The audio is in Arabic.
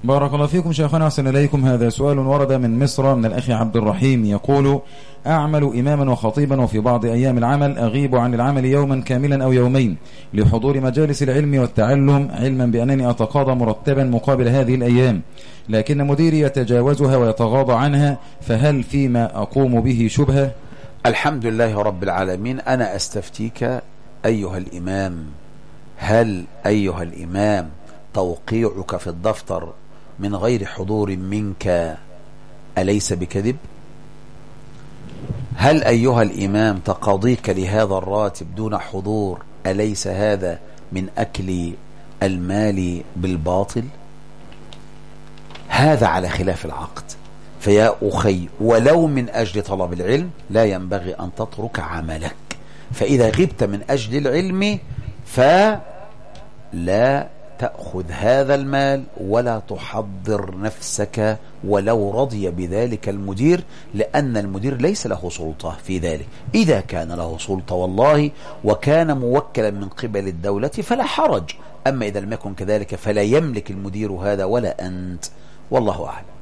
بارك الله فيكم شيخنا، أحسن إليكم. هذا سؤال ورد من مصر من الأخ عبد الرحيم، يقول: أعمل إماما وخطيبا، وفي بعض أيام العمل أغيب عن العمل يوما كاملا أو يومين لحضور مجالس العلم والتعلم، علما بأنني أتقاضى مرتبا مقابل هذه الأيام، لكن مديري يتجاوزها ويتغاضى عنها، فهل فيما أقوم به شبهة؟ الحمد لله رب العالمين. أنا أستفتيك أيها الإمام، هل أيها الإمام توقيعك في الدفتر من غير حضور منك أليس بكذب؟ هل أيها الإمام تقاضيك لهذا الراتب دون حضور أليس هذا من أكل المال بالباطل؟ هذا على خلاف العقد. فيا أخي، ولو من أجل طلب العلم لا ينبغي أن تترك عملك، فإذا غبت من أجل العلم فلا تأخذ هذا المال ولا تحضر نفسك ولو رضي بذلك المدير، لأن المدير ليس له سلطة في ذلك. إذا كان له سلطة والله وكان موكلا من قبل الدولة فلا حرج، أما إذا لم يكن كذلك فلا يملك المدير هذا ولا أنت، والله أعلم.